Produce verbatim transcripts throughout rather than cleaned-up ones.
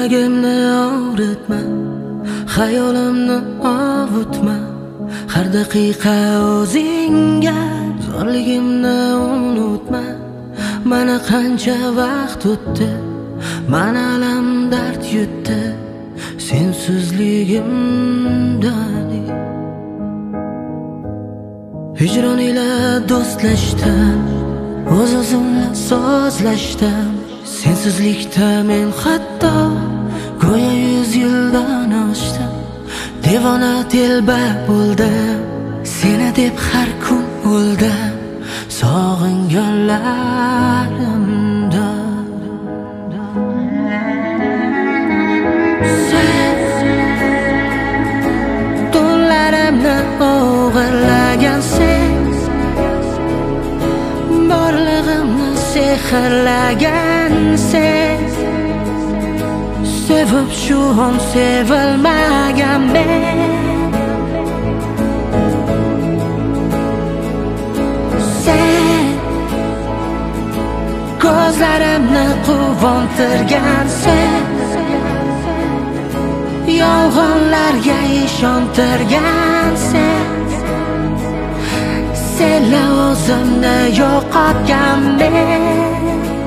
Yuragimni og'ritma, xayolimni ovutma. Har daqiqa o'zingga zo'rligimni unutma. Mana qancha vaqt o'tdi, mana alam dard yutdi sensizligimdan. Hijron ila do'stlashdim, o'z-o'zimla so'zlashdim. Sensizlikda men hatto go'yo yuz yildan oshdim. Devona telba bo'ldim, seni deb har kun o'ldim sog'inganlarimda. Sen tunlarimni o'g'irlagansen, borlig'imni sehrlagansen. Sevib shu ham sevilmagan men. Sen ko'zlarimni quvontirgansen, yolg'onlarga ishontirgansen. Senla o'zimni yo'qotgan men.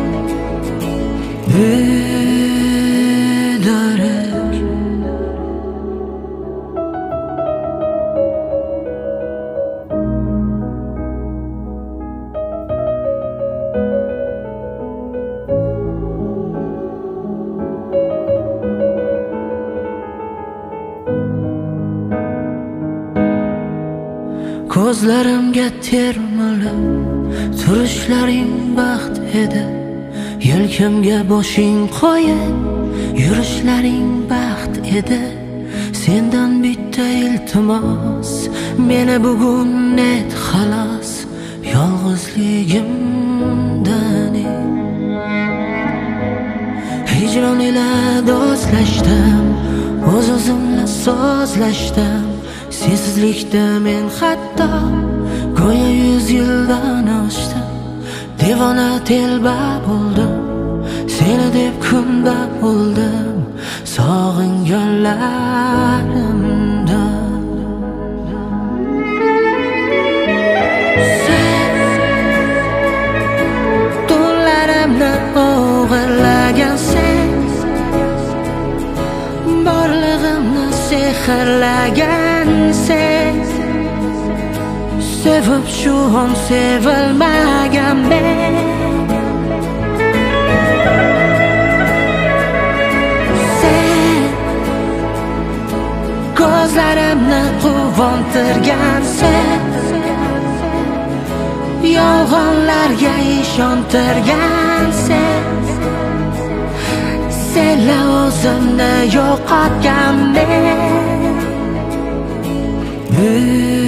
Ko'zlarimga termilib turishlaring baxt edi. Yelkamga boshing qo'yib yurishlaring baxt edi. Sendan bitta iltimos, meni bugun net xalos yolg'izligimdan. Hijron ila do'stlashdim, o'z-o'zimla so'zlashdim. Sensizlikda men hatto go'yo yuz yildan oshdim. Devona telba bo'ldim, seni deb kunda o'ldim sog'inganlarimda. Sen tunlarimni o'g'irlagansen, borlig'imni sehrlagansen. Sevib shu ham sevilmagan men. Sen ko'zlarimni quvontirgansen, yolg'onlarga ishontirgansen. Senla o'zimni yo'qotgan men.